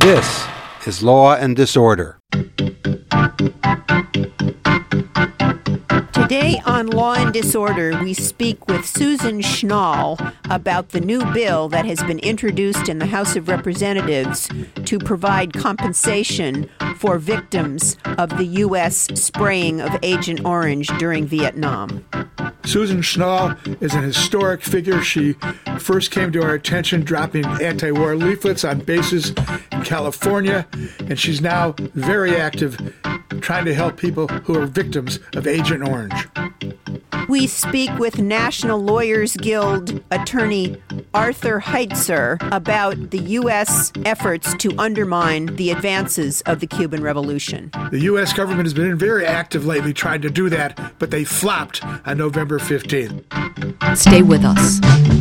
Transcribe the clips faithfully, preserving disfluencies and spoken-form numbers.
This is Law and Disorder. Today on Law and Disorder, we speak with Susan Schnall about the new bill that has been introduced in the House of Representatives to provide compensation for victims of the U S spraying of Agent Orange during Vietnam. Susan Schnall is an historic figure. She first came to our attention dropping anti-war leaflets on bases in California, and she's now very active trying to help people who are victims of Agent Orange. We speak with National Lawyers Guild attorney Arthur Heitzer about the U S efforts to undermine the advances of the Cuban Revolution. The U S government has been very active lately trying to do that, but they flopped on November fifteenth. Stay with us.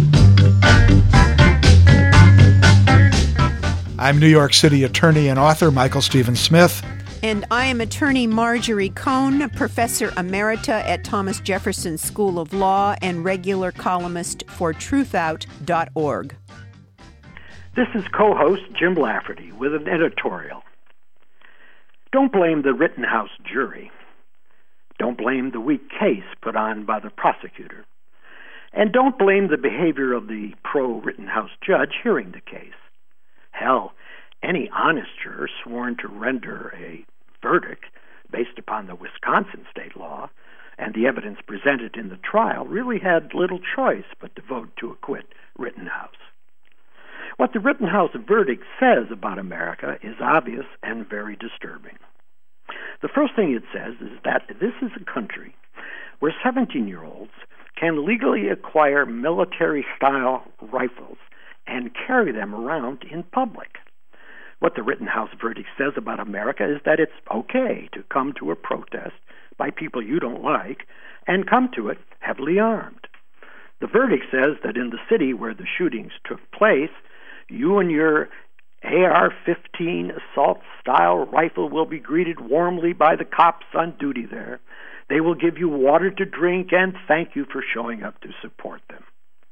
I'm New York City attorney and author Michael Stephen Smith. And I am attorney Marjorie Cohn, professor emerita at Thomas Jefferson School of Law and regular columnist for truth out dot org. This is co-host Jim Lafferty with an editorial. Don't blame the Rittenhouse jury. Don't blame the weak case put on by the prosecutor. And don't blame the behavior of the pro-Rittenhouse judge hearing the case. Hell, any honest juror sworn to render a verdict based upon the Wisconsin state law and the evidence presented in the trial really had little choice but to vote to acquit Rittenhouse. What the Rittenhouse verdict says about America is obvious and very disturbing. The first thing it says is that this is a country where seventeen-year-olds can legally acquire military-style rifles and carry them around in public. What the Rittenhouse verdict says about America is that it's okay to come to a protest by people you don't like and come to it heavily armed. The verdict says that in the city where the shootings took place, you and your A R fifteen assault-style rifle will be greeted warmly by the cops on duty there. They will give you water to drink and thank you for showing up to support them.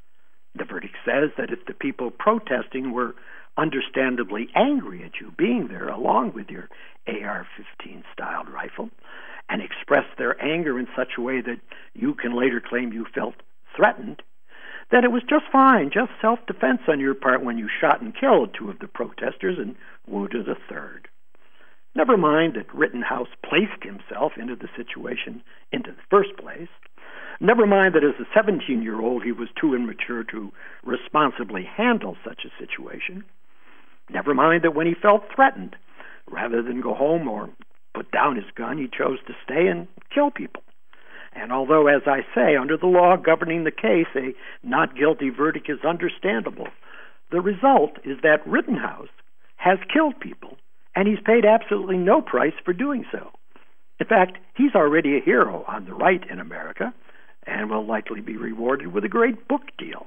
The verdict says that if the people protesting were understandably angry at you being there along with your A R fifteen styled rifle and expressed their anger in such a way that you can later claim you felt threatened, that it was just fine, just self-defense on your part when you shot and killed two of the protesters and wounded a third. Never mind that Rittenhouse placed himself into the situation in the first place. Never mind that as a seventeen-year-old he was too immature to responsibly handle such a situation. Never mind that when he felt threatened, rather than go home or put down his gun, he chose to stay and kill people. And although, as I say, under the law governing the case, a not guilty verdict is understandable, the result is that Rittenhouse has killed people, and he's paid absolutely no price for doing so. In fact, he's already a hero on the right in America, and will likely be rewarded with a great book deal.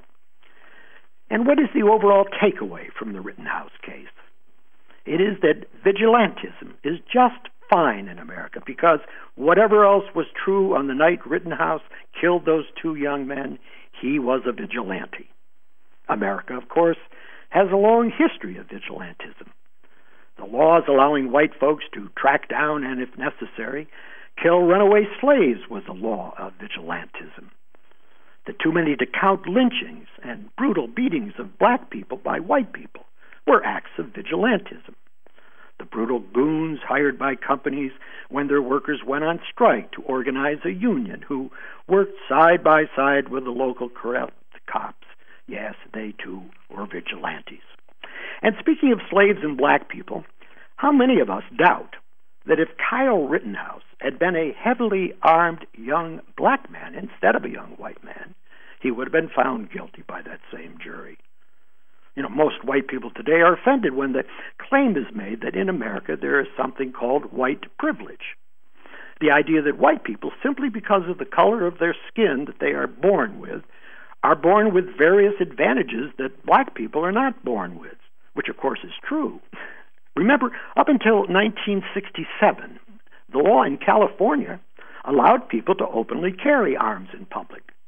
And what is the overall takeaway from the Rittenhouse case? It is that vigilantism is just fine in America because whatever else was true on the night Rittenhouse killed those two young men, he was a vigilante. America, of course, has a long history of vigilantism. The laws allowing white folks to track down and, if necessary, kill runaway slaves was a law of vigilantism. The too many to count lynchings and brutal beatings of black people by white people were acts of vigilantism. The brutal goons hired by companies when their workers went on strike to organize a union who worked side by side with the local corrupt cops. Yes, they too were vigilantes. And speaking of slaves and black people, how many of us doubt that if Kyle Rittenhouse had been a heavily armed young black man instead of a young white man, he would have been found guilty by that same jury. You know, most white people today are offended when the claim is made that in America there is something called white privilege. The idea that white people, simply because of the color of their skin that they are born with, are born with various advantages that black people are not born with, which of course is true. Remember, up until nineteen sixty-seven, the law in California allowed people to openly carry arms in public.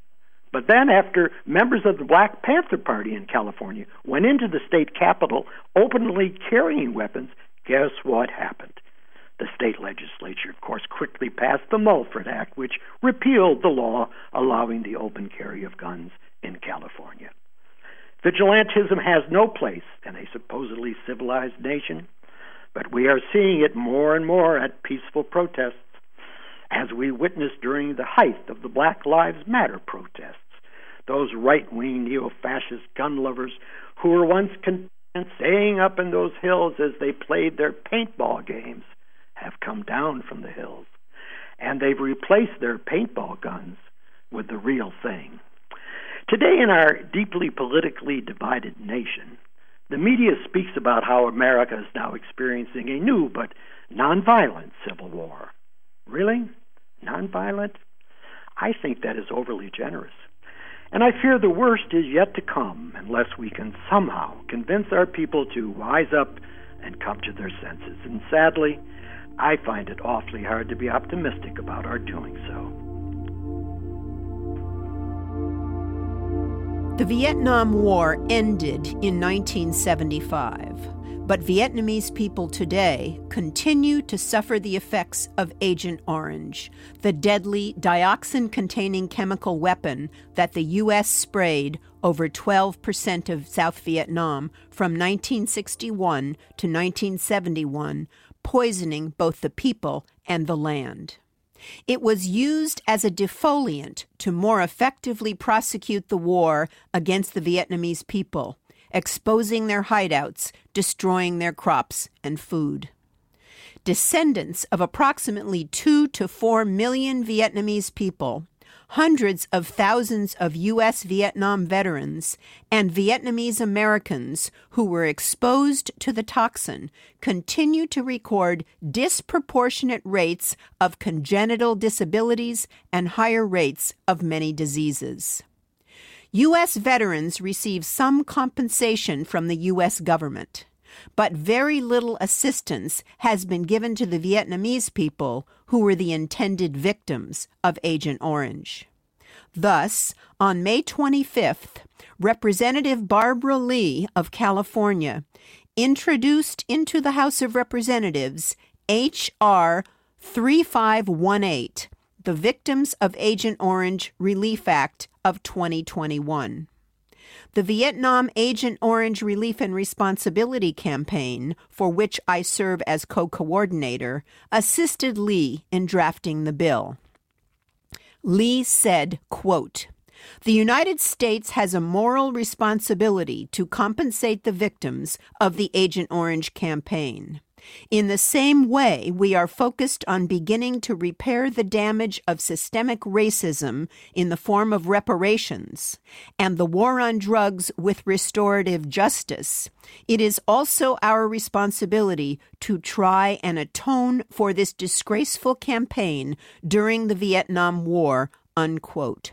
But then after members of the Black Panther Party in California went into the state capitol openly carrying weapons, guess what happened? The state legislature, of course, quickly passed the Mulford Act, which repealed the law allowing the open carry of guns in California. Vigilantism has no place in a supposedly civilized nation, but we are seeing it more and more at peaceful protests, as we witnessed during the height of the Black Lives Matter protests. Those right-wing neo-fascist gun lovers who were once content staying up in those hills as they played their paintball games have come down from the hills, and they've replaced their paintball guns with the real thing. Today, in our deeply politically divided nation, the media speaks about how America is now experiencing a new but nonviolent civil war. Really? Nonviolent? I think that is overly generous. And I fear the worst is yet to come unless we can somehow convince our people to wise up and come to their senses. And sadly, I find it awfully hard to be optimistic about our doing so. The Vietnam War ended in nineteen seventy-five, but Vietnamese people today continue to suffer the effects of Agent Orange, the deadly dioxin-containing chemical weapon that the U S sprayed over twelve percent of South Vietnam from nineteen sixty-one to nineteen seventy-one, poisoning both the people and the land. It was used as a defoliant to more effectively prosecute the war against the Vietnamese people, exposing their hideouts, destroying their crops and food. Descendants of approximately two to four million Vietnamese people, hundreds of thousands of U S Vietnam veterans, and Vietnamese Americans who were exposed to the toxin continue to record disproportionate rates of congenital disabilities and higher rates of many diseases. U S veterans receive some compensation from the U S government, but very little assistance has been given to the Vietnamese people who were the intended victims of Agent Orange. Thus, on May twenty-fifth, Representative Barbara Lee of California introduced into the House of Representatives H R thirty-five eighteen, the Victims of Agent Orange Relief Act of twenty twenty-one. The Vietnam Agent Orange Relief and Responsibility Campaign, for which I serve as co-coordinator, assisted Lee in drafting the bill. Lee said, quote, "The United States has a moral responsibility to compensate the victims of the Agent Orange campaign. In the same way, we are focused on beginning to repair the damage of systemic racism in the form of reparations and the war on drugs with restorative justice. It is also our responsibility to try and atone for this disgraceful campaign during the Vietnam War," unquote.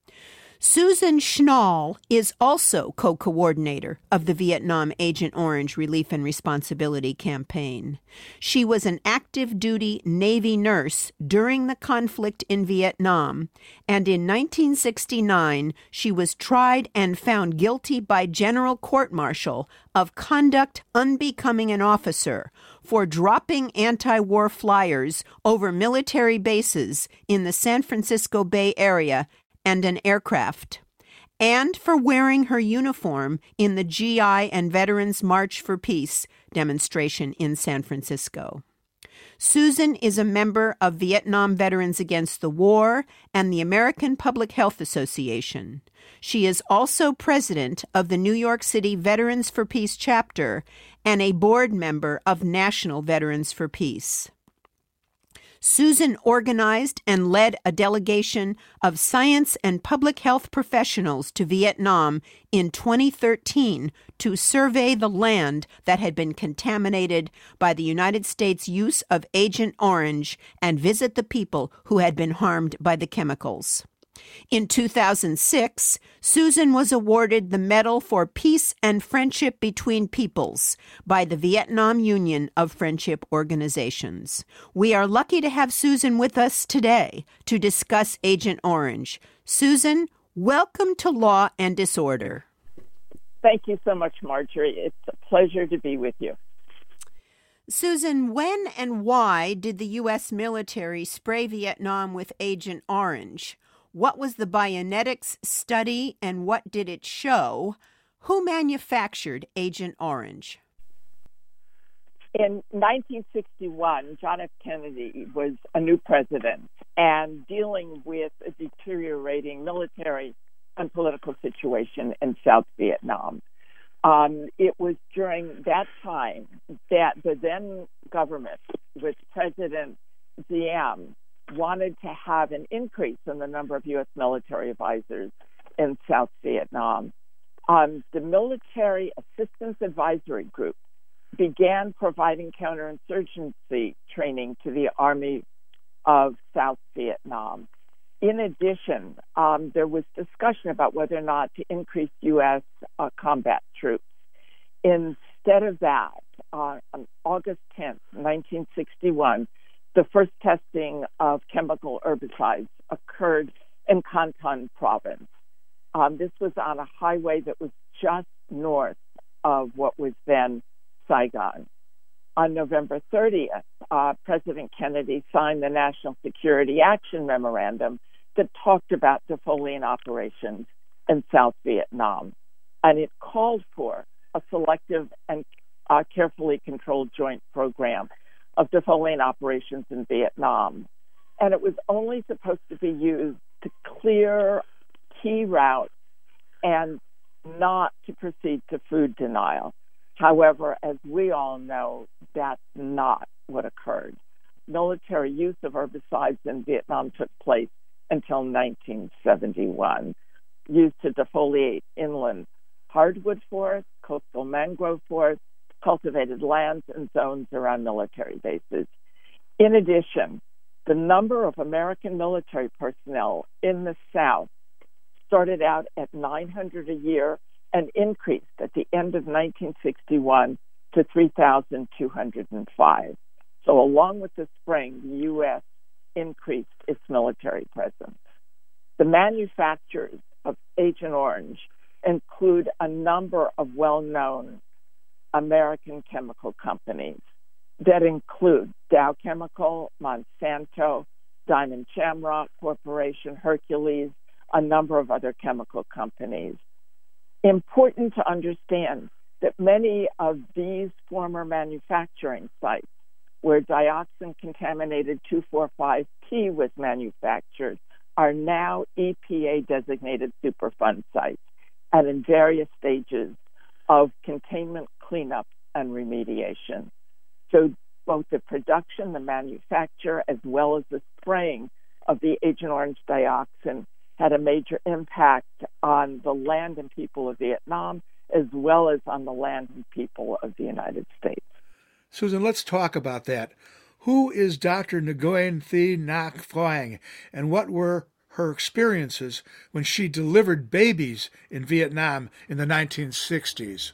Susan Schnall is also co-coordinator of the Vietnam Agent Orange Relief and Responsibility Campaign. She was an active-duty Navy nurse during the conflict in Vietnam, and in nineteen sixty-nine she was tried and found guilty by general court-martial of conduct unbecoming an officer for dropping anti-war flyers over military bases in the San Francisco Bay Area and an aircraft, and for wearing her uniform in the G I and Veterans March for Peace demonstration in San Francisco. Susan is a member of Vietnam Veterans Against the War and the American Public Health Association. She is also president of the New York City Veterans for Peace chapter and a board member of National Veterans for Peace. Susan organized and led a delegation of science and public health professionals to Vietnam in twenty thirteen to survey the land that had been contaminated by the United States' use of Agent Orange and visit the people who had been harmed by the chemicals. In two thousand six, Susan was awarded the Medal for Peace and Friendship Between Peoples by the Vietnam Union of Friendship Organizations. We are lucky to have Susan with us today to discuss Agent Orange. Susan, Welcome to Law and Disorder. Thank you so much, Marjorie. It's a pleasure to be with you. Susan, when and why did the U S military spray Vietnam with Agent Orange? What was the Bionetics study and what did it show? Who manufactured Agent Orange? In nineteen sixty-one, John F. Kennedy was a new president and dealing with a deteriorating military and political situation in South Vietnam. Um, it was during that time that the then government, with President Diem, wanted to have an increase in the number of U S military advisors in South Vietnam. Um, the Military Assistance Advisory Group began providing counterinsurgency training to the Army of South Vietnam. In addition, um, there was discussion about whether or not to increase U S uh, combat troops. Instead of that, uh, on August tenth, nineteen sixty-one, the first testing of chemical herbicides occurred in Canton province. Um, this was on a highway that was just north of what was then Saigon. On November thirtieth, uh, President Kennedy signed the National Security Action Memorandum that talked about defoliant operations in South Vietnam. And it called for a selective and uh, carefully controlled joint program of defoliant operations in Vietnam. And it was only supposed to be used to clear key routes and not to proceed to food denial. However, as we all know, that's not what occurred. Military use of herbicides in Vietnam took place until nineteen seventy-one, used to defoliate inland hardwood forests, coastal mangrove forests, cultivated lands, and zones around military bases. In addition, the number of American military personnel in the South started out at nine hundred a year and increased at the end of nineteen sixty-one to three thousand two hundred five. So along with the spring, the U S increased its military presence. The manufacturers of Agent Orange include a number of well-known American chemical companies that include Dow Chemical, Monsanto, Diamond Shamrock Corporation, Hercules, a number of other chemical companies. Important to understand that many of these former manufacturing sites where dioxin-contaminated two forty-five P was manufactured are now E P A-designated Superfund sites and in various stages of containment, cleanup, and remediation. So both the production, the manufacture, as well as the spraying of the Agent Orange dioxin had a major impact on the land and people of Vietnam, as well as on the land and people of the United States. Susan, let's talk about that. Who is Doctor Nguyen Thi Nhat Phuong, and what were her experiences when she delivered babies in Vietnam in the nineteen sixties?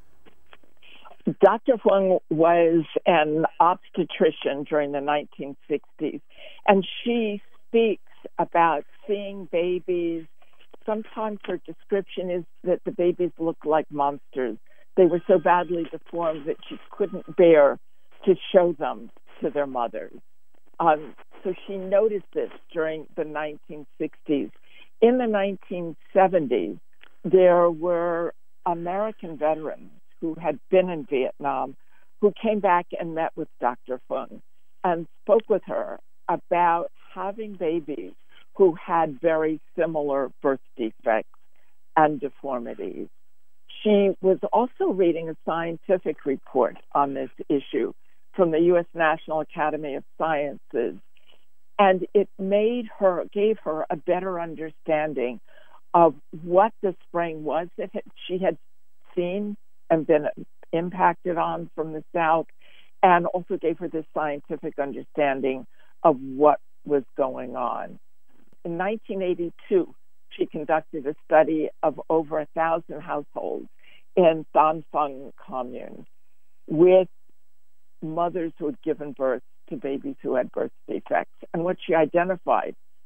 Doctor Phuong was an obstetrician during the nineteen sixties, and she speaks about seeing babies. Sometimes her description is that the babies looked like monsters. They were so badly deformed that she couldn't bear to show them to their mothers. Um, so she noticed this during the nineteen sixties. In the nineteen seventies, there were American veterans who had been in Vietnam who came back and met with Doctor Phuong and spoke with her about having babies who had very similar birth defects and deformities. She was also reading a scientific report on this issue from the U S National Academy of Sciences, and it made her, gave her a better understanding of what the spraying was that she had seen and been impacted on from the South, and also gave her this scientific understanding of what was going on. In nineteen eighty-two, she conducted a study of over a thousand households in Tan Phang commune with mothers who had given birth to babies who had birth defects. And what she identified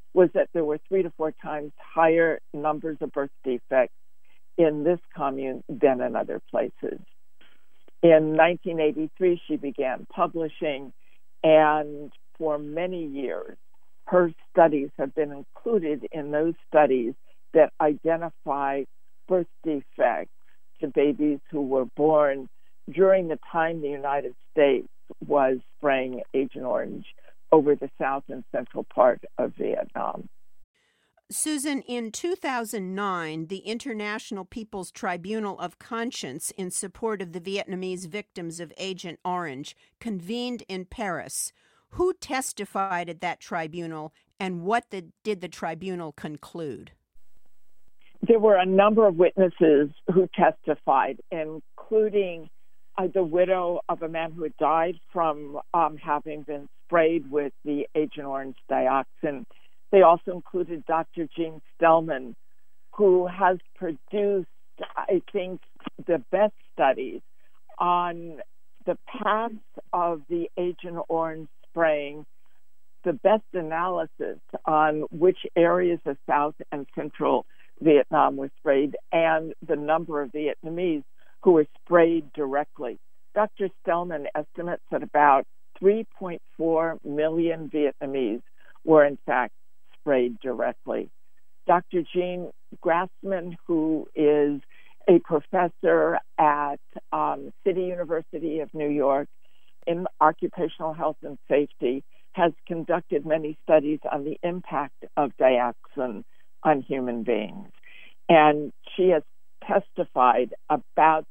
was that there were three to four times higher numbers of birth defects in this commune than in other places. In nineteen eighty-three, she began publishing, and for many years, her studies have been included in those studies that identify birth defects to babies who were born during the time the United States was spraying Agent Orange over the south and central part of Vietnam. Susan, in two thousand nine, the International People's Tribunal of Conscience in support of the Vietnamese victims of Agent Orange convened in Paris. Who testified at that tribunal, and what the, did the tribunal conclude? There were a number of witnesses who testified, including uh, the widow of a man who had died from um, having been sprayed with the Agent Orange dioxin. They also included Doctor Gene Stellman, who has produced, I think, the best studies on the paths of the Agent Orange spraying, the best analysis on which areas of South and Central Vietnam were sprayed, and the number of Vietnamese who were sprayed directly. Doctor Stellman estimates that about three point four million Vietnamese were in fact sprayed directly. Doctor Gene Grassman, who is a professor at um, City University of New York in occupational health and safety, has conducted many studies on the impact of dioxin on human beings. And she has testified about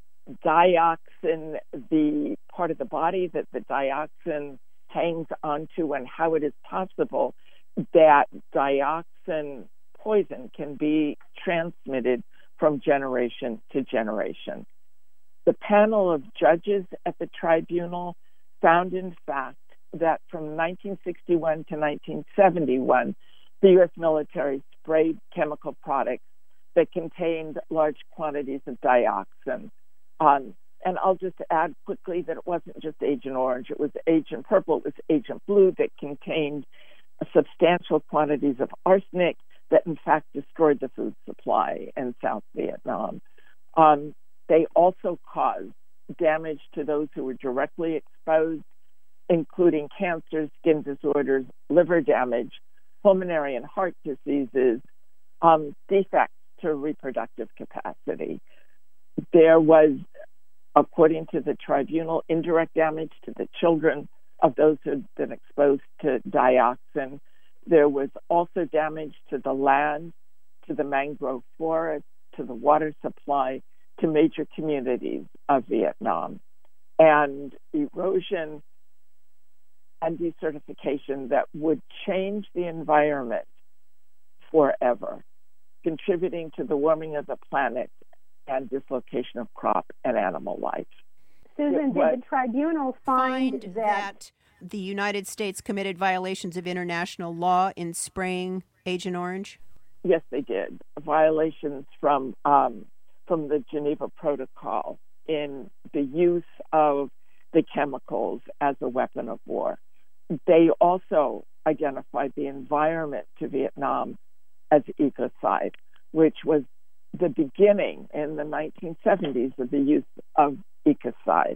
dioxin, the part of the body that the dioxin hangs onto, and how it is possible that dioxin poison can be transmitted from generation to generation. The panel of judges at the tribunal found, in fact, that from nineteen sixty-one to nineteen seventy-one, the U S military sprayed chemical products that contained large quantities of dioxin. Um, and I'll just add quickly that it wasn't just Agent Orange. It was Agent Purple. It was Agent Blue that contained substantial quantities of arsenic that, in fact, destroyed the food supply in South Vietnam. Um, they also caused damage to those who were directly exposed, including cancer, skin disorders, liver damage, pulmonary and heart diseases, um, defects to reproductive capacity. There was, according to the tribunal, indirect damage to the children of those who had been exposed to dioxin. There was also damage to the land, to the mangrove forest, to the water supply, to major communities of Vietnam, and erosion and desertification that would change the environment forever, contributing to the warming of the planet and dislocation of crop and animal life. Susan, did the tribunal find, find that... that the United States committed violations of international law in spraying Agent Orange? Yes, they did. Violations from um, from the Geneva Protocol in the use of the chemicals as a weapon of war. They also identified the environment to Vietnam as ecocide, which was the beginning in the nineteen seventies of the use of ecocide.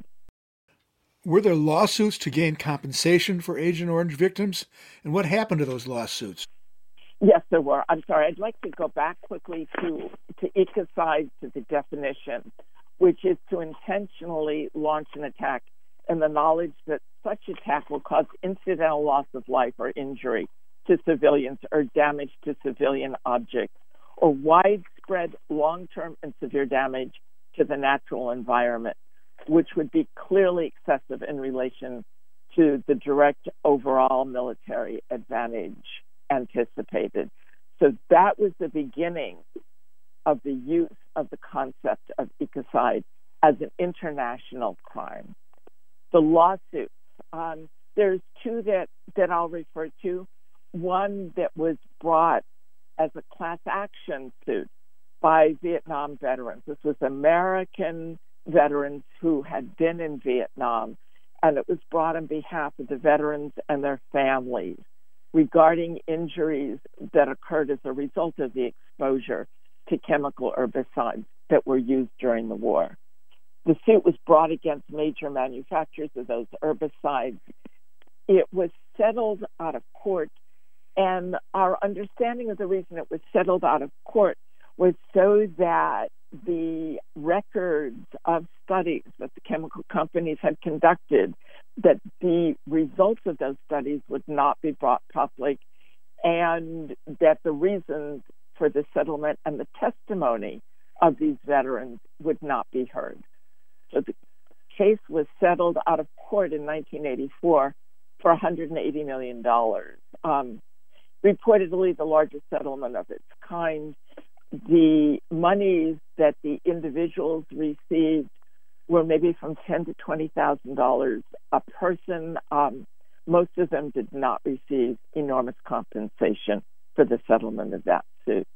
Were there lawsuits to gain compensation for Agent Orange victims? And what happened to those lawsuits? Yes, there were. I'm sorry. I'd like to go back quickly to, to ecocide, to the definition, which is to intentionally launch an attack in the knowledge that such attack will cause incidental loss of life or injury to civilians or damage to civilian objects, or widespread long-term and severe damage to the natural environment, which would be clearly excessive in relation to the direct overall military advantage anticipated. So that was the beginning of the use of the concept of ecocide as an international crime. The lawsuits, um, there's two that, that I'll refer to. One that was brought as a class action suit by Vietnam veterans. This was American veterans who had been in Vietnam, and it was brought on behalf of the veterans and their families. regarding injuries that occurred as a result of the exposure to chemical herbicides that were used during the war. The suit was brought against major manufacturers of those herbicides. It was settled out of court, and our understanding of the reason it was settled out of court was so that the records of studies that the chemical companies had conducted, that the results of those studies would not be brought public, and that the reasons for the settlement and the testimony of these veterans would not be heard. So the case was settled out of court in nineteen eighty-four for one hundred eighty million dollars. Um, reportedly the largest settlement of its kind. The monies that the individuals received were maybe from ten thousand to twenty thousand dollars a person. Um, most of them did not receive enormous compensation for the settlement of that suit.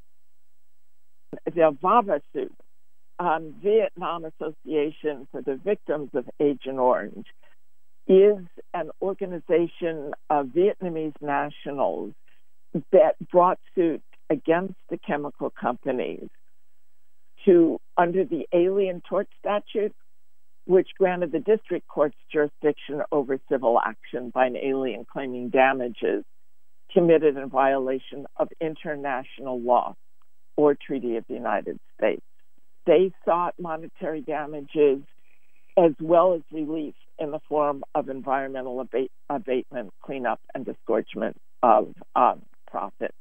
The VAVA suit, um, Vietnam Association for the Victims of Agent Orange, is an organization of Vietnamese nationals that brought suit against the chemical companies to, under the Alien Tort Statute, which granted the district court's jurisdiction over civil action by an alien claiming damages committed in violation of international law or treaty of the United States. They sought monetary damages as well as relief in the form of environmental abate, abatement, cleanup, and disgorgement of um, profits.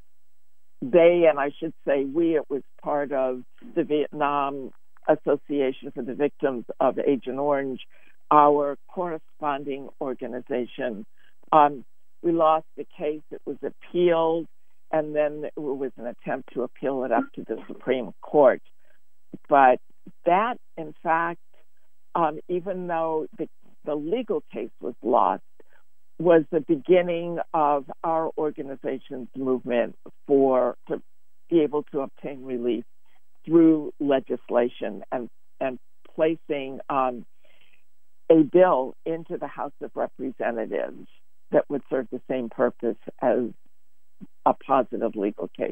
They, and I should say we, it was part of the Vietnam Association for the Victims of Agent Orange, our corresponding organization. Um, we lost the case. It was appealed, and then there was an attempt to appeal it up to the Supreme Court. But that, in fact, um, even though the, the legal case was lost, was the beginning of our organization's movement for to be able to obtain relief through legislation and, and placing um, a bill into the House of Representatives that would serve the same purpose as a positive legal case.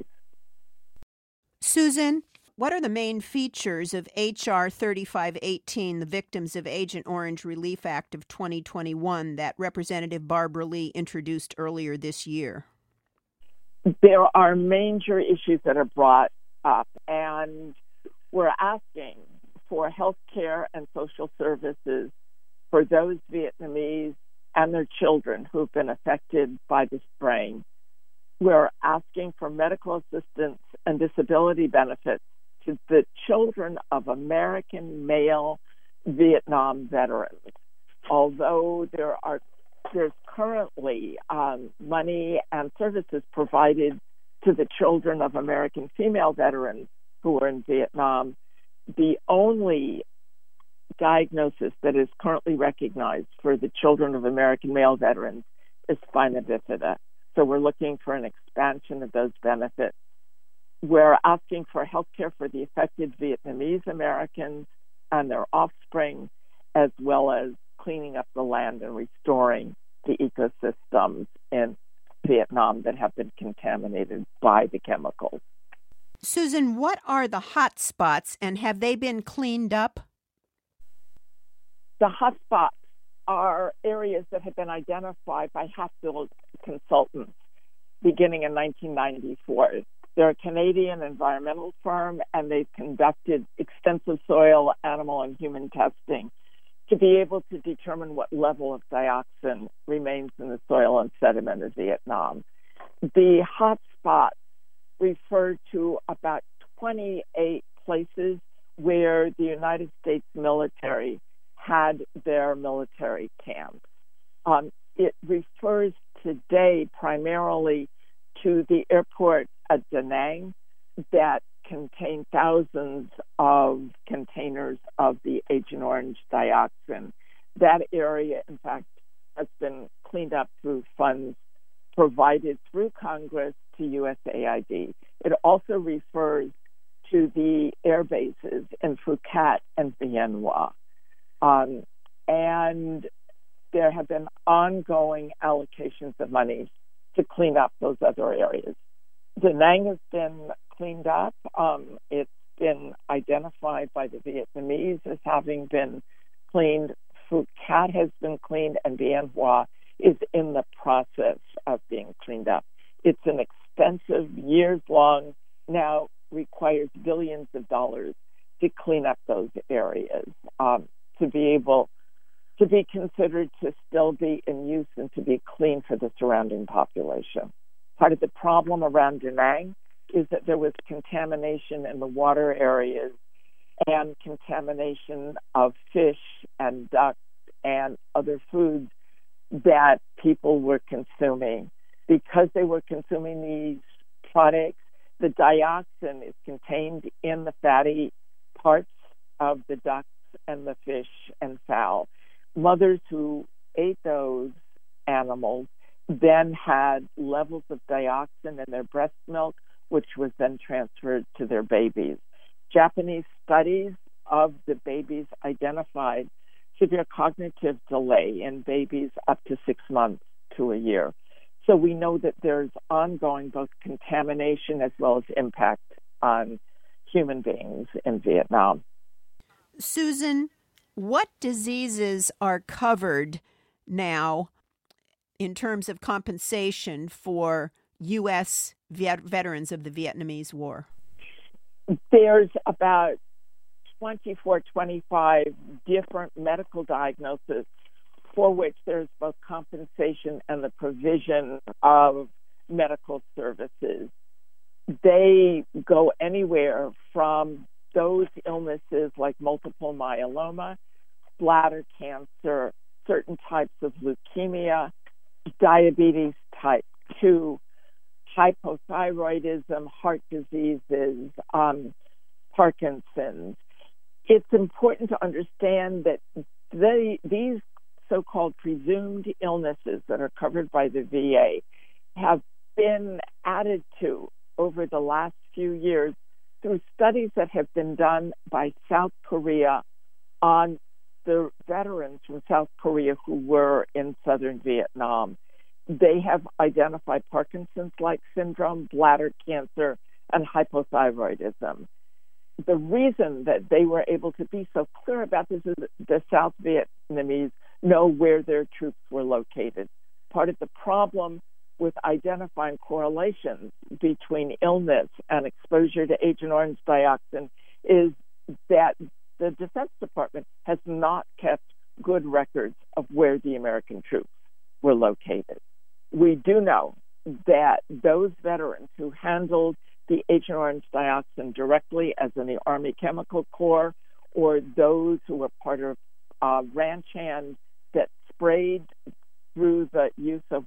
Susan, what are the main features of H R thirty-five eighteen, the Victims of Agent Orange Relief Act of twenty twenty-one, that Representative Barbara Lee introduced earlier this year? There are major issues that are brought up, and we're asking for health care and social services for those Vietnamese and their children who've been affected by the spraying. We're asking for medical assistance and disability benefits to the children of American male Vietnam veterans. Although there are there's currently um, money and services provided to the children of American female veterans who are in Vietnam, the only diagnosis that is currently recognized for the children of American male veterans is spina bifida. So we're looking for an expansion of those benefits. We're asking for health care for the affected Vietnamese Americans and their offspring, as well as cleaning up the land and restoring the ecosystems in Vietnam that have been contaminated by the chemicals. Susan, what are the hot spots, and have they been cleaned up? The hot spots are areas that have been identified by Hatfield Consultants beginning in nineteen ninety-four. They're a Canadian environmental firm, and they've conducted extensive soil, animal, and human testing to be able to determine what level of dioxin remains in the soil and sediment of Vietnam. The hot spots refer to about twenty-eight places where the United States military had their military camps. Um, it refers today primarily to the airport at Da Nang that contain thousands of containers of the Agent Orange dioxin. That area, in fact, has been cleaned up through funds provided through Congress to U S A I D. It also refers to the air bases in Phuket and Bien Hoa. Um, and there have been ongoing allocations of money to clean up those other areas. Da Nang has been cleaned up. Um, it's been identified by the Vietnamese as having been cleaned. Phu Cat has been cleaned, and Bien Hoa is in the process of being cleaned up. It's an expensive, years-long, now requires billions of dollars to clean up those areas, um, to be able to be considered to still be in use and to be clean for the surrounding population. Part of the problem around Da Nang is that there was contamination in the water areas and contamination of fish and duck and other foods that people were consuming. Because they were consuming these products, the dioxin is contained in the fatty parts of the ducks and the fish and fowl. Mothers who ate those animals then had levels of dioxin in their breast milk, which was then transferred to their babies. Japanese studies of the babies identified severe cognitive delay in babies up to six months to a year. So we know that there's ongoing both contamination as well as impact on human beings in Vietnam. Susan, what diseases are covered now in terms of compensation for U S vet- veterans of the Vietnamese War? There's about twenty-four, twenty-five different medical diagnoses for which there's both compensation and the provision of medical services. They go anywhere from those illnesses like multiple myeloma, bladder cancer, certain types of leukemia, diabetes type two, hypothyroidism, heart diseases, um, Parkinson's. It's important to understand that they, these so-called presumed illnesses that are covered by the V A have been added to over the last few years through studies that have been done by South Korea on the veterans from South Korea who were in southern Vietnam. They have identified Parkinson's-like syndrome, bladder cancer, and hypothyroidism. The reason that they were able to be so clear about this is that the South Vietnamese know where their troops were located. Part of the problem with identifying correlations between illness and exposure to Agent Orange dioxin is that the Defense Department has not kept good records of where the American troops were located. We do know that those veterans who handled the Agent Orange dioxin directly, as in the Army Chemical Corps, or those who were part of uh, ranch hands that sprayed through the use of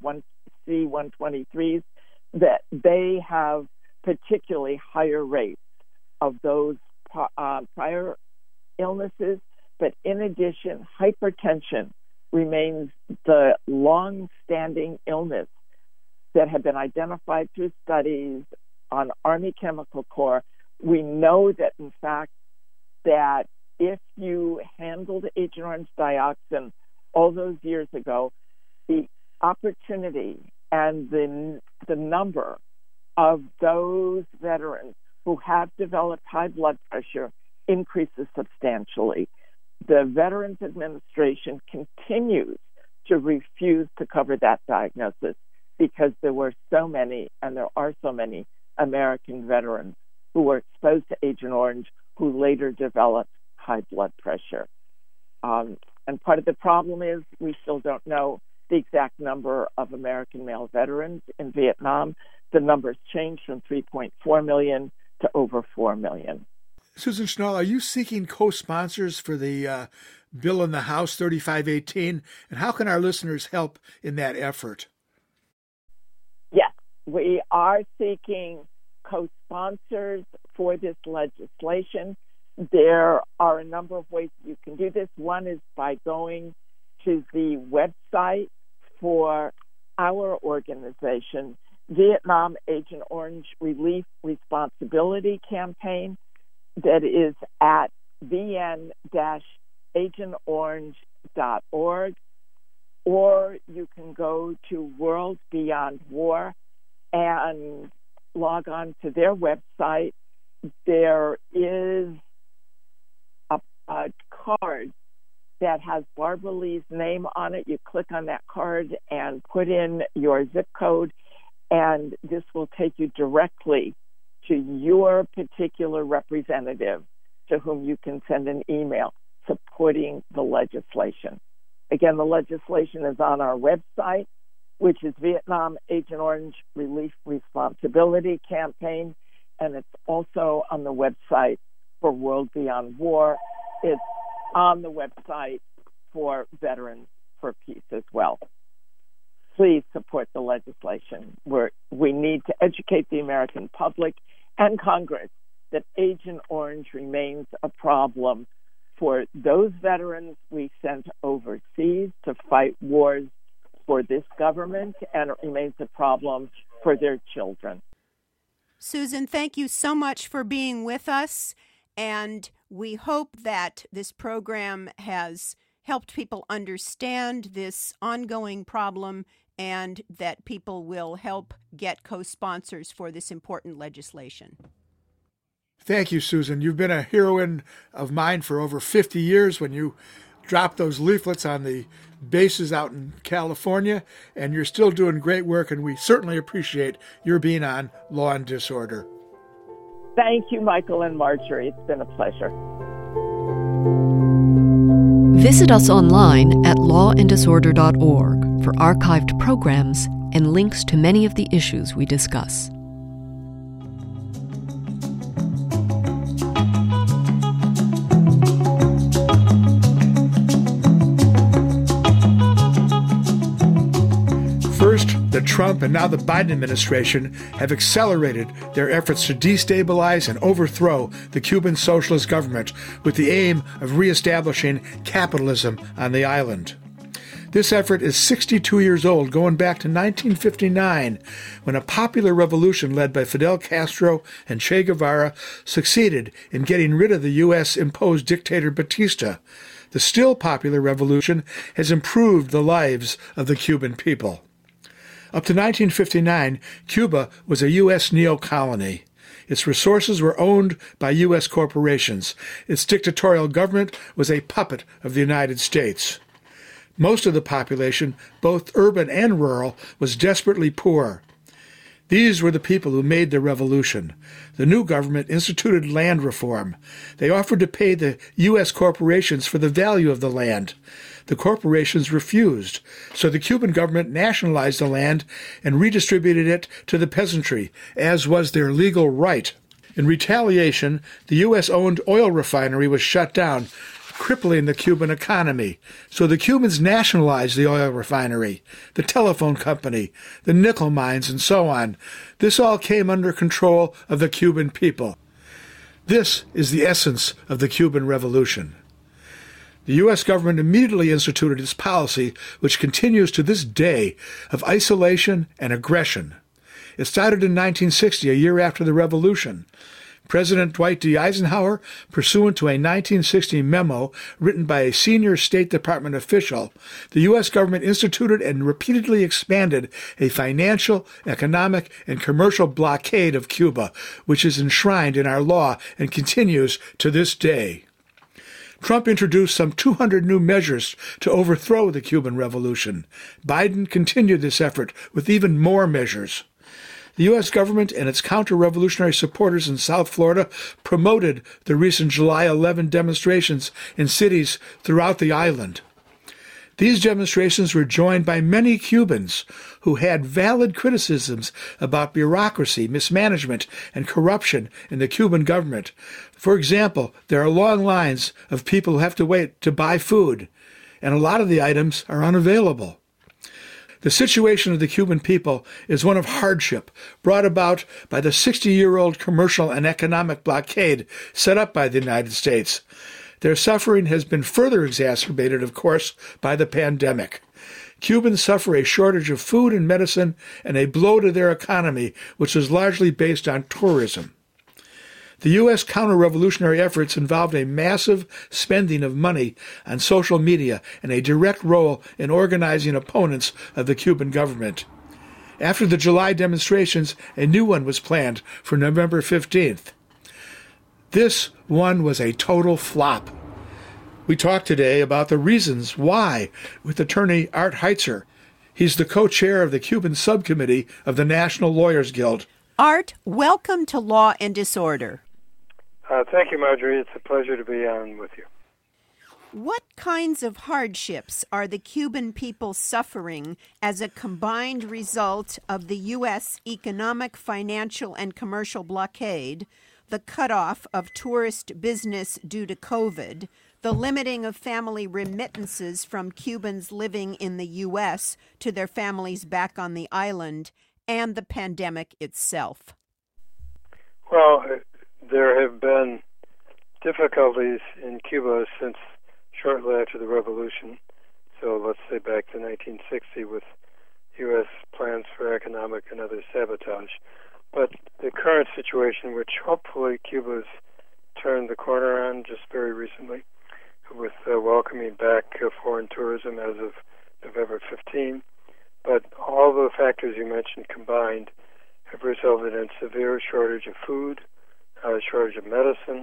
C one twenty-threes, that they have particularly higher rates of those uh, prior illnesses. But in addition, hypertension remains the long-standing illness that have been identified through studies on Army Chemical Corps. We know that, in fact, that if you handled Agent Orange dioxin all those years ago, the opportunity and the, the number of those veterans who have developed high blood pressure increases substantially. The Veterans Administration continues to refuse to cover that diagnosis because there were so many, and there are so many, American veterans who were exposed to Agent Orange who later developed high blood pressure. Um, and part of the problem is we still don't know the exact number of American male veterans in Vietnam. The numbers changed from three point four million to over four million. Susan Schnall, are you seeking co-sponsors for the uh, bill in the House thirty-five eighteen? And how can our listeners help in that effort? Yes, we are seeking co-sponsors for this legislation. There are a number of ways you can do this. One is by going to the website for our organization, Vietnam Agent Orange Relief Responsibility Campaign, that is at v n dash agent orange dot org. or you can go to World Beyond War and log on to their website. There is a, a card that has Barbara Lee's name on it. You click on that card and put in your zip code, and this will take you directly to your particular representative to whom you can send an email supporting the legislation. Again, the legislation is on our website, which is Vietnam Agent Orange Relief Responsibility Campaign, and it's also on the website for World Beyond War. It's on the website for Veterans for Peace as well. Please support the legislation. We're, we need to educate the American public and Congress that Agent Orange remains a problem for those veterans we sent overseas to fight wars for this government, and it remains a problem for their children. Susan, thank you so much for being with us, and we hope that this program has helped people understand this ongoing problem and that people will help get co-sponsors for this important legislation. Thank you, Susan. You've been a heroine of mine for over fifty years when you dropped those leaflets on the bases out in California, and you're still doing great work, and we certainly appreciate your being on Law and Disorder. Thank you, Michael and Marjorie. It's been a pleasure. Visit us online at law and disorder dot org for archived programs and links to many of the issues we discuss. First, the Trump and now the Biden administration have accelerated their efforts to destabilize and overthrow the Cuban socialist government with the aim of reestablishing capitalism on the island. This effort is sixty-two years old, going back to nineteen fifty-nine, when a popular revolution led by Fidel Castro and Che Guevara succeeded in getting rid of the U S-imposed dictator Batista. The still popular revolution has improved the lives of the Cuban people. Up to nineteen fifty-nine, Cuba was a U S neo-colony. Its resources were owned by U S corporations. Its dictatorial government was a puppet of the United States. Most of the population, both urban and rural, was desperately poor. These were the people who made the revolution. The new government instituted land reform. They offered to pay the U S corporations for the value of the land. The corporations refused, so the Cuban government nationalized the land and redistributed it to the peasantry, as was their legal right. In retaliation, the U S-owned oil refinery was shut down, crippling the Cuban economy. So the Cubans nationalized the oil refinery, the telephone company, the nickel mines, and so on. This all came under control of the Cuban people. This is the essence of the Cuban Revolution. The U S government immediately instituted its policy, which continues to this day, of isolation and aggression. It started in nineteen sixty, a year after the revolution. President Dwight D. Eisenhower, pursuant to a nineteen sixty memo written by a senior State Department official, the U S government instituted and repeatedly expanded a financial, economic, and commercial blockade of Cuba, which is enshrined in our law and continues to this day. Trump introduced some two hundred new measures to overthrow the Cuban Revolution. Biden continued this effort with even more measures. The U S government and its counter-revolutionary supporters in South Florida promoted the recent July eleventh demonstrations in cities throughout the island. These demonstrations were joined by many Cubans who had valid criticisms about bureaucracy, mismanagement, and corruption in the Cuban government. For example, there are long lines of people who have to wait to buy food, and a lot of the items are unavailable. The situation of the Cuban people is one of hardship, brought about by the sixty-year-old commercial and economic blockade set up by the United States. Their suffering has been further exacerbated, of course, by the pandemic. Cubans suffer a shortage of food and medicine and a blow to their economy, which is largely based on tourism. The U S counter-revolutionary efforts involved a massive spending of money on social media and a direct role in organizing opponents of the Cuban government. After the July demonstrations, a new one was planned for November fifteenth. This one was a total flop. We talked today about the reasons why with attorney Art Heitzer. He's the co-chair of the Cuban subcommittee of the National Lawyers Guild. Art, welcome to Law and Disorder. Uh, thank you, Marjorie. It's a pleasure to be on with you. What kinds of hardships are the Cuban people suffering as a combined result of the U S economic, financial, and commercial blockade, the cutoff of tourist business due to COVID, the limiting of family remittances from Cubans living in the U S to their families back on the island, and the pandemic itself? Well, there have been difficulties in Cuba since shortly after the revolution, so let's say back to nineteen sixty with U S plans for economic and other sabotage. But the current situation, which hopefully Cuba's turned the corner on just very recently, with uh, welcoming back uh, foreign tourism as of November fifteenth, but all the factors you mentioned combined have resulted in severe shortage of food, uh, shortage of medicine,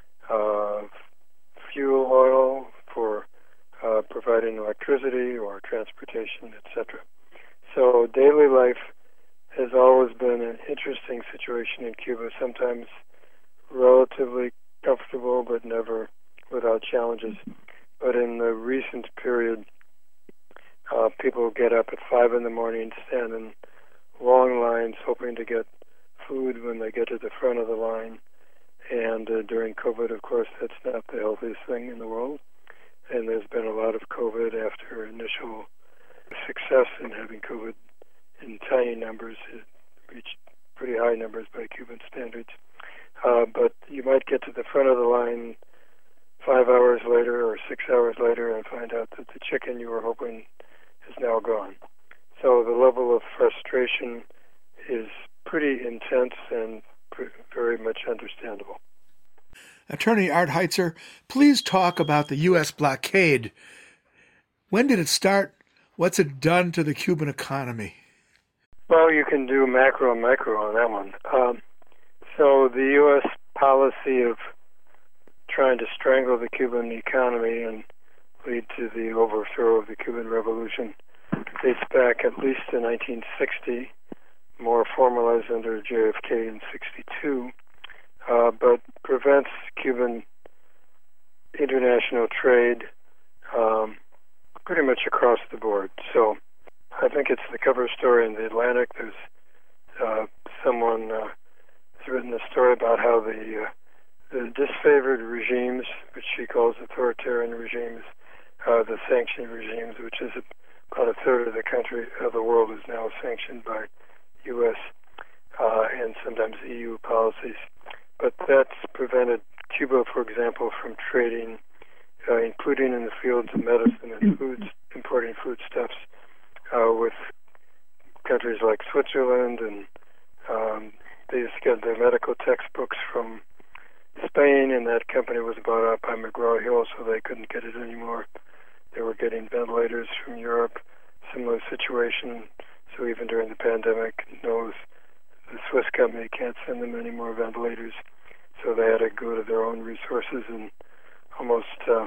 uh, fuel oil for uh, providing electricity or transportation, et cetera. So daily life has always been an interesting situation in Cuba, sometimes relatively comfortable but never without challenges. But in the recent period, uh, people get up at five in the morning, stand in long lines hoping to get food when they get to the front of the line. And uh, during COVID, of course, that's not the healthiest thing in the world. And there's been a lot of COVID after initial success in having COVID in tiny numbers. It reached pretty high numbers by Cuban standards. Uh, but you might get to the front of the line five hours later or six hours later and find out that the chicken you were hoping is now gone. So the level of frustration is pretty intense and pr- very much understandable. Attorney Art Heitzer, please talk about the U S blockade. When did it start? What's it done to the Cuban economy? Well, you can do macro and micro on that one. Um, so the U S policy of trying to strangle the Cuban economy and lead to the overthrow of the Cuban Revolution dates back at least to nineteen sixty, more formalized under J F K in sixty-two, uh, but prevents Cuban international trade um, pretty much across the board. So I think it's the cover story in the Atlantic. There's uh, someone uh, has written a story about how the uh, the disfavored regimes, which she calls authoritarian regimes, uh, the sanctioned regimes, which is about a third of the country of the world is now sanctioned by U S uh, and sometimes E U policies. But that's prevented Cuba, for example, from trading, uh, including in the fields of medicine and foods, importing foodstuffs, uh, with countries like Switzerland, and um, they used to get their medical textbooks from Spain, and that company was bought out by McGraw-Hill, so they couldn't get it anymore. They were getting ventilators from Europe, similar situation. So even during the pandemic, knows the Swiss company can't send them any more ventilators. So they had to go to their own resources and almost uh,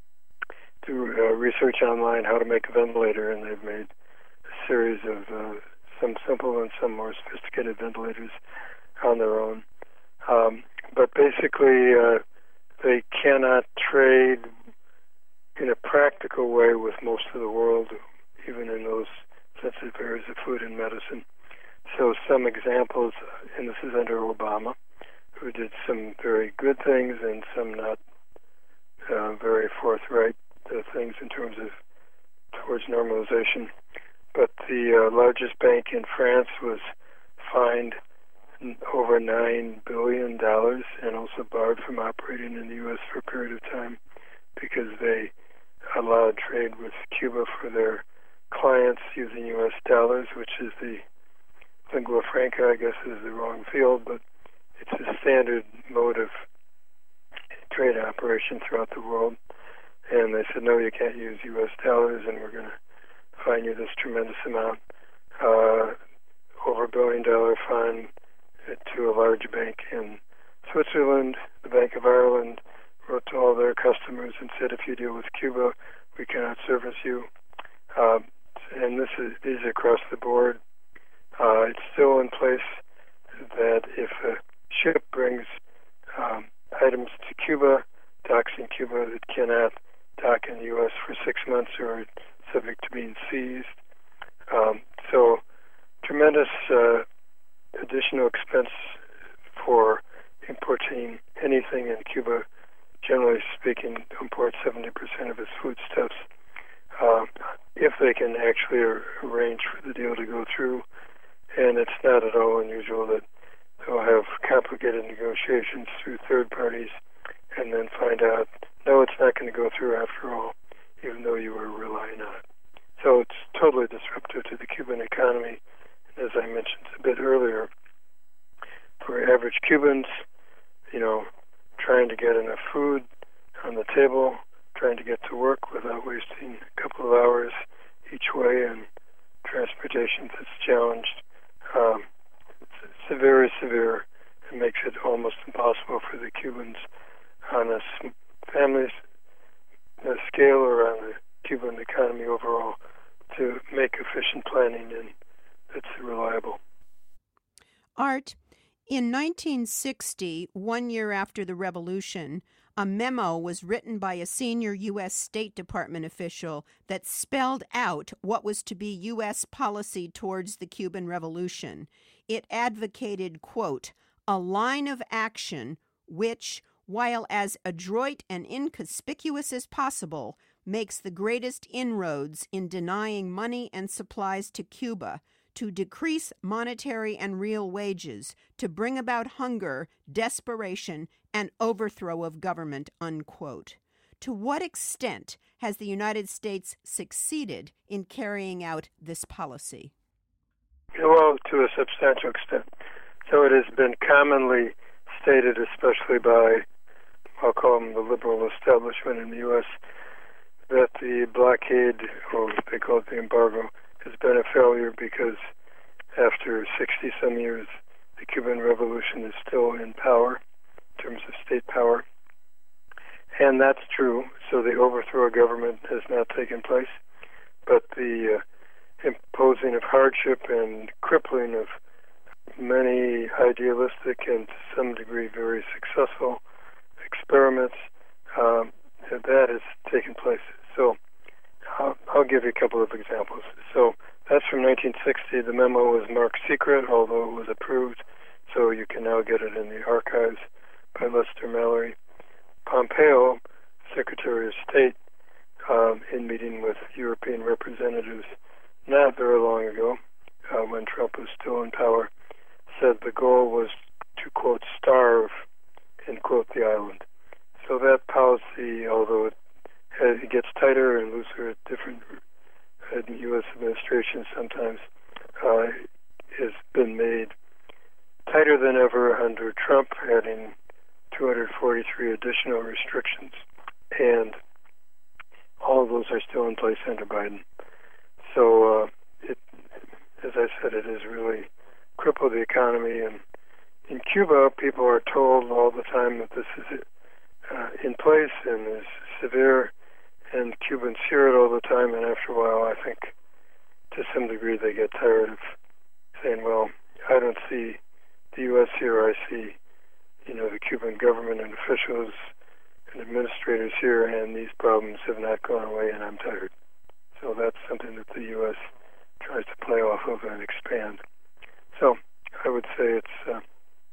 do uh, research online how to make a ventilator, and they've made a series of uh, some simple and some more sophisticated ventilators on their own. Um, but basically, uh, they cannot trade in a practical way with most of the world, even in those sensitive areas of food and medicine. So some examples, and this is under Obama, who did some very good things and some not uh, very forthright uh, things in terms of towards normalization. But the uh, largest bank in France was fined over nine billion dollars and also barred from operating in the U S for a period of time because they allowed trade with Cuba for their clients using U S dollars, which is the lingua franca, I guess is the wrong field, but it's a standard mode of trade operation throughout the world. And they said, no, you can't use U S dollars, and we're going to fine you this tremendous amount, uh, over a billion dollar fine to a large bank in Switzerland. The Bank of Ireland wrote to all their customers and said, if you deal with Cuba, we cannot service you. Uh, and this is these are across the board. Uh, it's still in place that if a ship brings um, items to Cuba, docks in Cuba, that cannot dock in the U S for six months or subject to being seized. Um, so tremendous uh, additional expense for importing anything in Cuba. Generally speaking, import seventy percent of its foodstuffs. Uh, if they can actually ar- arrange for the deal to go through, and it's not at all unusual that they'll have complicated negotiations through third parties and then find out, no, it's not going to go through after all, even though you were relying on it. So it's totally disruptive to the Cuban economy. And as I mentioned a bit earlier, for average Cubans, you know, trying to get enough food on the table, trying to get to work without wasting a couple of hours each way, and transportation that's challenged. Um, it's, it's very severe. It makes it almost impossible for the Cubans on a family a scale or on the Cuban economy overall to make efficient planning, and it's reliable. Art, in nineteen sixty, one year after the revolution, a memo was written by a senior U S State Department official that spelled out what was to be U S policy towards the Cuban Revolution. It advocated, quote, a line of action which, while as adroit and inconspicuous as possible, makes the greatest inroads in denying money and supplies to Cuba, to decrease monetary and real wages, to bring about hunger, desperation, and overthrow of government, unquote. To what extent has the United States succeeded in carrying out this policy? Well, to a substantial extent. So it has been commonly stated, especially by, I'll call them the liberal establishment in the U S, that the blockade, or they call it the embargo, has been a failure because after sixty-some years, the Cuban Revolution is still in power in terms of state power. And that's true. So the overthrow of government has not taken place. But the uh, imposing of hardship and crippling of many idealistic and to some degree very successful experiments, um, that has taken place. So I'll, I'll give you a couple of examples. So that's from nineteen sixty. The memo was marked secret, although it was approved, so you can now get it in the archives by Lester Mallory. Pompeo, Secretary of State, um, in meeting with European representatives not very long ago, uh, when Trump was still in power, said the goal was to, quote, starve, end quote, the island. So that policy, although it, it gets tighter and looser at different uh, U S administrations sometimes, uh, has been made tighter than ever under Trump, adding two hundred forty-three additional restrictions, and all of those are still in place under Biden. So, uh, it, as I said, it has really crippled the economy. And in Cuba, people are told all the time that this is uh, in place and is severe, and Cubans hear it all the time, and after a while, I think, to some degree, they get tired of saying, well, I don't see the U S here, I see, you know, the Cuban government and officials and administrators here, and these problems have not gone away, and I'm tired. So that's something that the U S tries to play off of and expand. So I would say it's uh,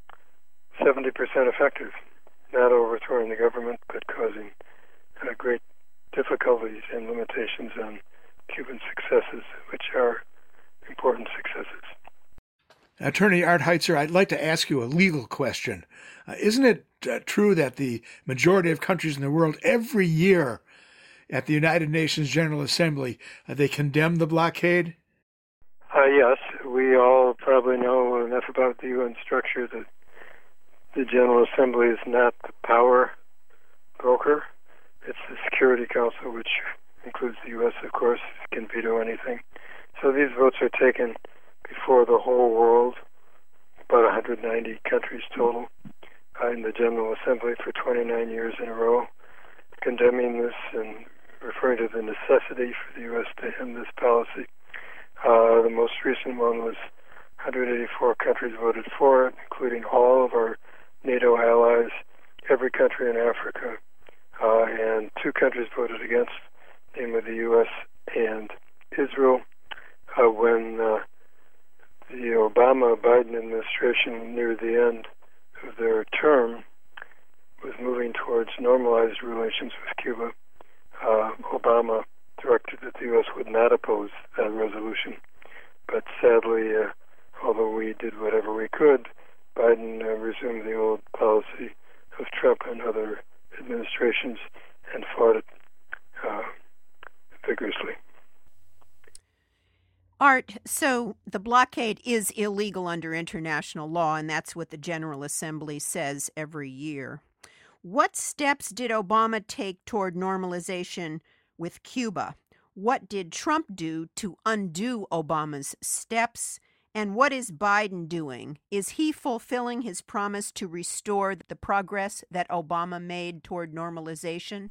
seventy percent effective, not overthrowing the government, but causing uh, great difficulties and limitations on Cuban successes, which are important successes. Attorney Art Heitzer, I'd like to ask you a legal question. Uh, isn't it uh, true that the majority of countries in the world every year at the United Nations General Assembly, uh, they condemn the blockade? Uh, yes, we all probably know enough about the U N structure that the General Assembly is not the power broker. It's the Security Council, which includes the U S, of course, can veto anything. So these votes are taken before the whole world, about one hundred ninety countries total, uh, in the General Assembly for twenty-nine years in a row, condemning this and referring to the necessity for the U S to end this policy. Uh, the most recent one was one hundred eighty-four countries voted for it, including all of our NATO allies, every country in Africa, uh, and two countries voted against, namely the U S and Israel. Uh, when uh, the Obama-Biden administration, near the end of their term, was moving towards normalized relations with Cuba, uh, Obama directed that the U S would not oppose that resolution. But sadly, uh, although we did whatever we could, Biden uh, resumed the old policy of Trump and other administrations and fought it uh, vigorously. Art, so the blockade is illegal under international law, and that's what the General Assembly says every year. What steps did Obama take toward normalization with Cuba? What did Trump do to undo Obama's steps? And what is Biden doing? Is he fulfilling his promise to restore the progress that Obama made toward normalization?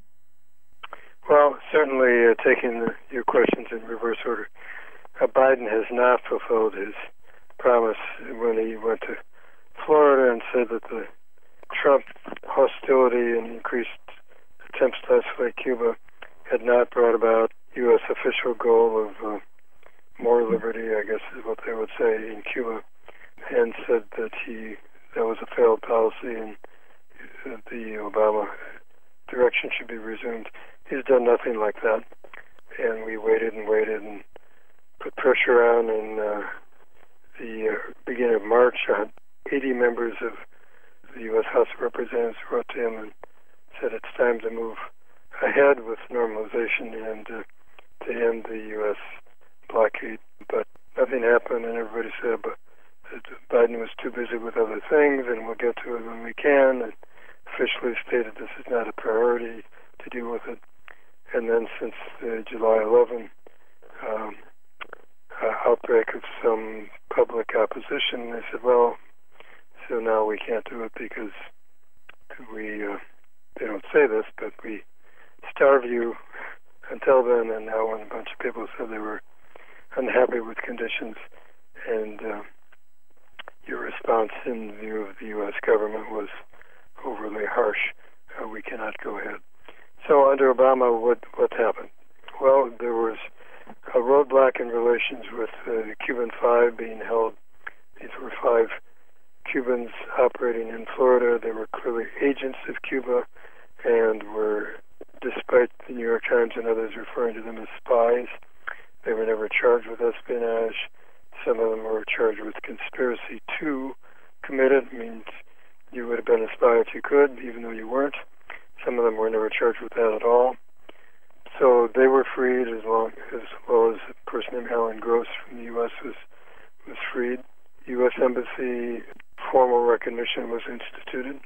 Well, certainly, uh, taking the, your questions in reverse order, uh, Biden has not fulfilled his promise when he went to Florida and said that the Trump hostility and increased attempts to isolate Cuba had not brought about U S official goal of uh, more liberty, I guess is what they would say, in Cuba, and said that he that was a failed policy and uh, the Obama direction should be resumed. He's done nothing like that, and we waited and waited and put pressure on. In uh, the uh, beginning of March, uh, eighty members of the U S House of Representatives wrote to him and said it's time to move ahead with normalization and uh, to end the U S blockade. But nothing happened, and everybody said but that Biden was too busy with other things, and we'll get to it when we can, and officially stated this is not a priority to deal with it. And then since the July eleventh um, uh, outbreak of some public opposition, they said, well, so now we can't do it because we, uh, they don't say this, but we starve you until then. And now when a bunch of people said they were unhappy with conditions, and uh, your response in view of the U S government was overly harsh, uh, we cannot go ahead. So under Obama, what what happened? Well, there was a roadblock in relations with uh, the Cuban Five being held. These were five Cubans operating in Florida. They were clearly agents of Cuba and were, despite the New York Times and others referring to them as spies, they were never charged with espionage. Some of them were charged with conspiracy to commit it. It means you would have been a spy if you could, even though you weren't. Some of them were never charged with that at all. So they were freed, as long as well as a person named Alan Gross from the U S was was freed. U S Embassy formal recognition was instituted,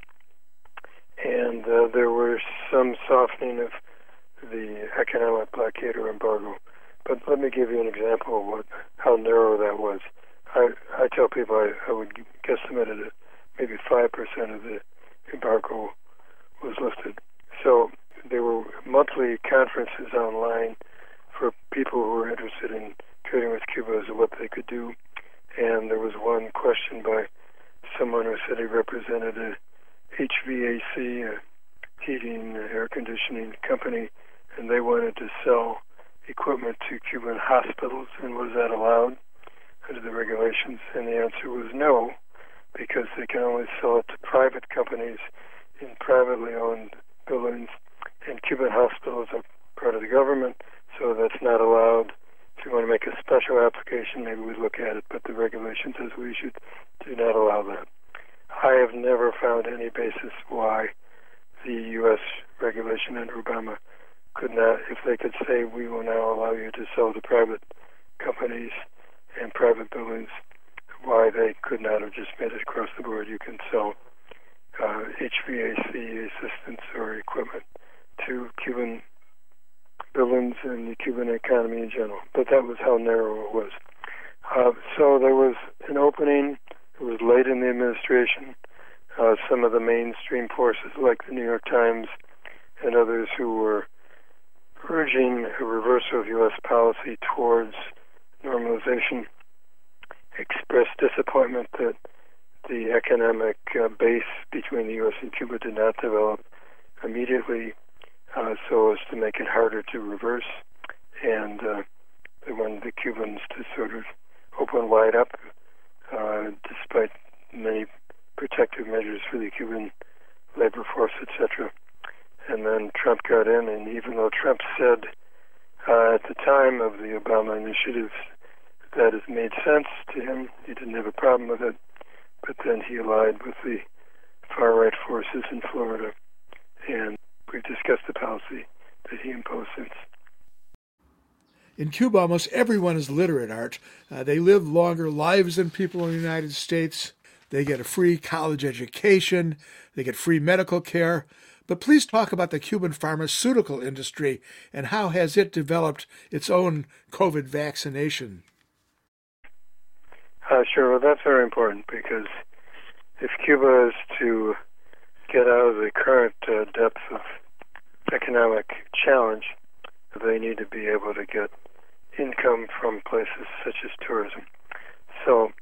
and uh, there were some softening of the economic blockade or embargo. But let me give you an example of what how narrow that was. I, I tell people I, I would guesstimate it at maybe five percent of the embargo was lifted. So there were monthly conferences online for people who were interested in trading with Cuba as to what they could do. And there was one question by someone who said he represented a H V A C, a heating, air conditioning company, and they wanted to sell equipment to Cuban hospitals, and was that allowed under the regulations? And the answer was no, because they can only sell it to private companies in privately owned buildings, and Cuban hospitals are part of the government, so that's not allowed. If you want to make a special application, maybe we'd look at it, but the regulations as we issued do not allow that. I have never found any basis why the U S regulation under Obama could not, if they could say we will now allow you to sell to private companies and private buildings, why they could not have just made it across the board. You can sell uh, H V A C assistance or equipment to Cuban buildings and the Cuban economy in general. But that was how narrow it was. Uh, so there was an opening. It was late in the administration. Uh, some of the mainstream forces, like the New York Times and others who were urging a reversal of U S policy towards normalization, expressed disappointment that the economic uh, base between the U S and Cuba did not develop immediately uh, so as to make it harder to reverse. And uh, they wanted the Cubans to sort of open wide up, uh, despite many protective measures for the Cuban labor force, et cetera. And then Trump got in, and even though Trump said uh, at the time of the Obama initiatives that it made sense to him, he didn't have a problem with it, but then he allied with the far-right forces in Florida, and we've discussed the policy that he imposed since. In Cuba, almost everyone is literate, Art. Uh, they live longer lives than people in the United States. They get a free college education. They get free medical care. But please talk about the Cuban pharmaceutical industry and how has it developed its own COVID vaccination? Uh, sure. Well, that's very important because if Cuba is to get out of the current uh, depth of economic challenge, they need to be able to get income from places such as tourism. So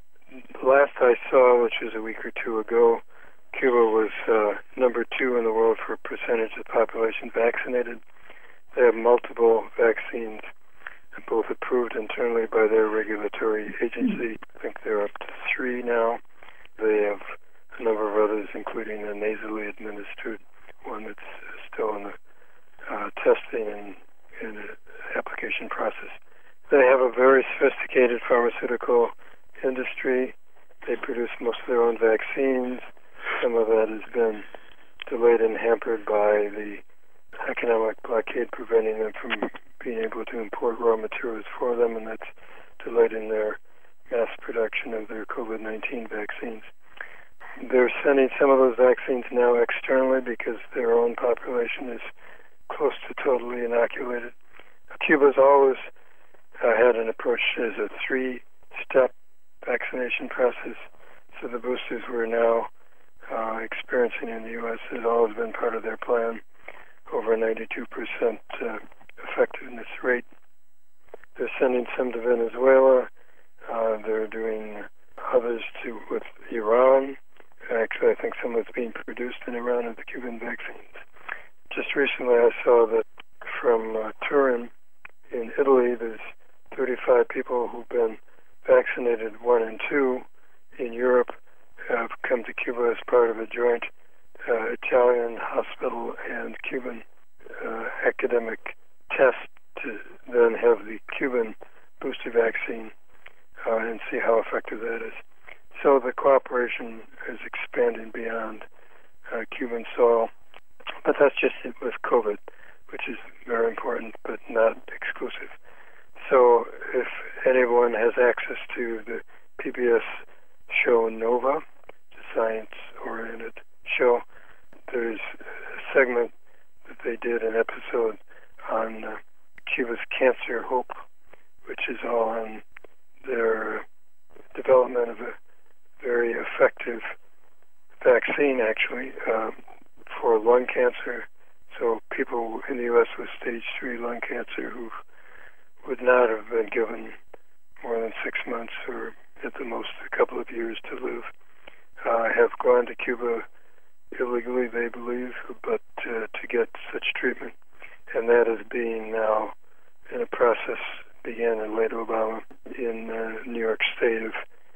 last I saw, which was a week or two ago, Cuba was uh, number two in the world for percentage of the population vaccinated. They have multiple vaccines, both approved internally by their regulatory agency. I think they're up to three now. They have a number of others, including a nasally administered one that's still in the uh, testing and, and uh, application process. They have a very sophisticated pharmaceutical industry. They produce most of their own vaccines. Some of that has been delayed and hampered by the economic blockade preventing them from being able to import raw materials for them, and that's delayed in their mass production of their COVID nineteen vaccines. They're sending some of those vaccines now externally because their own population is close to totally inoculated. Cuba's always uh, had an approach as a three-step vaccination process, so the boosters we're now uh, experiencing in the U S has always been part of their plan, over ninety-two percent uh, effectiveness rate. They're sending some to Venezuela. Uh, they're doing others to with Iran. Actually, I think some of it's being produced in Iran of the Cuban vaccines. Just recently I saw that from uh, Turin in Italy, there's thirty-five people who've been vaccinated, one and two. In Europe, have come to Cuba as part of a joint uh, Italian hospital and Cuban uh, academic test to then have the Cuban booster vaccine uh, and see how effective that is. So the cooperation is expanding beyond uh, Cuban soil. But that's just it with COVID, which is very important but not exclusive. So if anyone has access to the P B S show Nova, the science-oriented show, there's a segment that they did, an episode on uh, Cuba's Cancer Hope, which is all on their development of a very effective vaccine, actually, uh, for lung cancer. So people in the U S with stage three lung cancer who would not have been given more than six months or at the most a couple of years to live uh, have gone to Cuba illegally, they believe, but uh, to get such treatment. And that is being now in a process, began in late Obama, in uh, New York State, of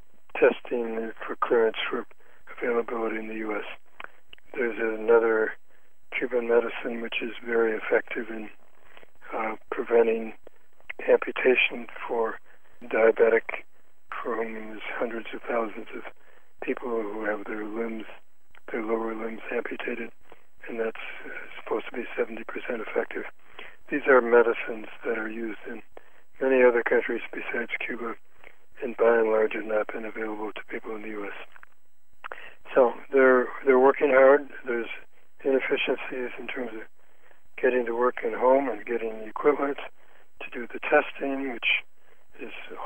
testing for clearance for availability in the U S. There's another Cuban medicine which is very effective in uh, preventing amputation for diabetic, for whom there's hundreds of thousands of people who have their limbs, their lower limbs amputated, and that's uh, supposed to be seventy percent effective. These are medicines that are used in many other countries besides Cuba, and by and large have not been available to people in the U S. So they're they're working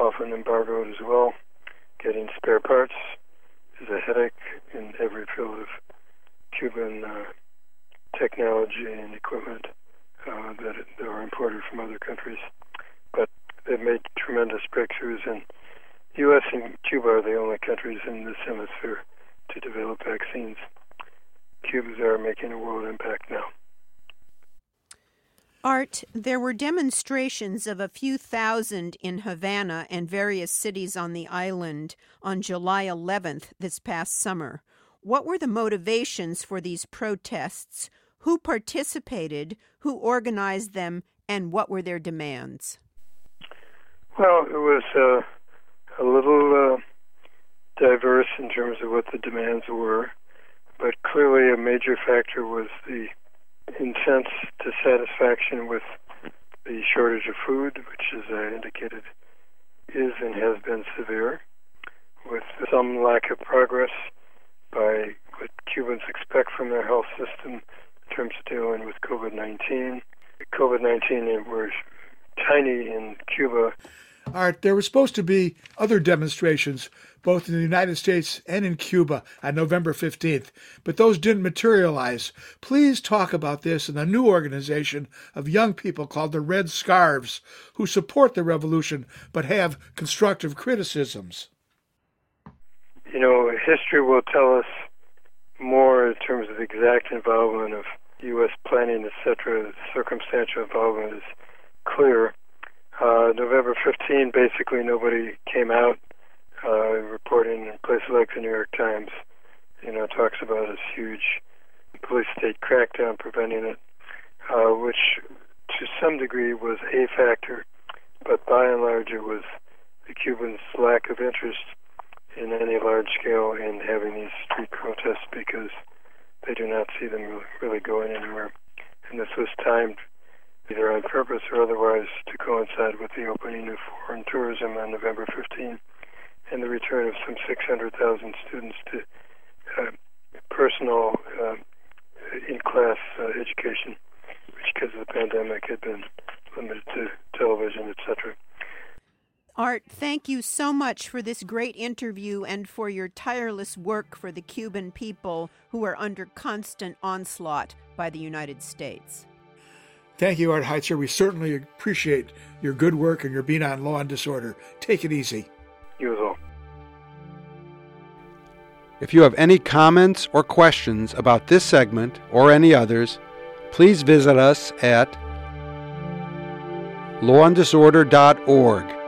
often embargoed as well. Getting spare parts is a headache in every field of Cuban uh, technology and equipment uh, that, that are imported from other countries. But they've made tremendous breakthroughs, and U S and Cuba are the only countries in this hemisphere to develop vaccines. Cubans are making a world impact now. Art, there were demonstrations of a few thousand in Havana and various cities on the island on July eleventh this past summer. What were the motivations for these protests? Who participated? Who organized them? And what were their demands? Well, it was uh, a little uh, diverse in terms of what the demands were, but clearly a major factor was the intense dissatisfaction with the shortage of food, which, as I indicated, is and has been severe, with some lack of progress by what Cubans expect from their health system in terms of dealing with COVID nineteen. COVID nineteen were tiny in Cuba. Art, there were supposed to be other demonstrations, both in the United States and in Cuba, on November fifteenth, but those didn't materialize. Please talk about this and the new organization of young people called the Red Scarves, who support the revolution but have constructive criticisms. You know, history will tell us more in terms of exact involvement of U S planning, et cetera. The circumstantial involvement is clear. Uh, November fifteenth, basically nobody came out. Uh, reporting in places like the New York Times, you know, talks about this huge police state crackdown preventing it, uh, which to some degree was a factor, but by and large it was the Cubans' lack of interest in any large scale in having these street protests because they do not see them really going anywhere. And this was timed either on purpose or otherwise to coincide with the opening of foreign tourism on November fifteenth and the return of some six hundred thousand students to uh, personal uh, in-class uh, education, which because of the pandemic had been limited to television, et cetera. Art, thank you so much for this great interview and for your tireless work for the Cuban people who are under constant onslaught by the United States. Thank you, Art Heitzer. We certainly appreciate your good work and your being on Law and Disorder. Take it easy. You as well. If you have any comments or questions about this segment or any others, please visit us at law and disorder dot org.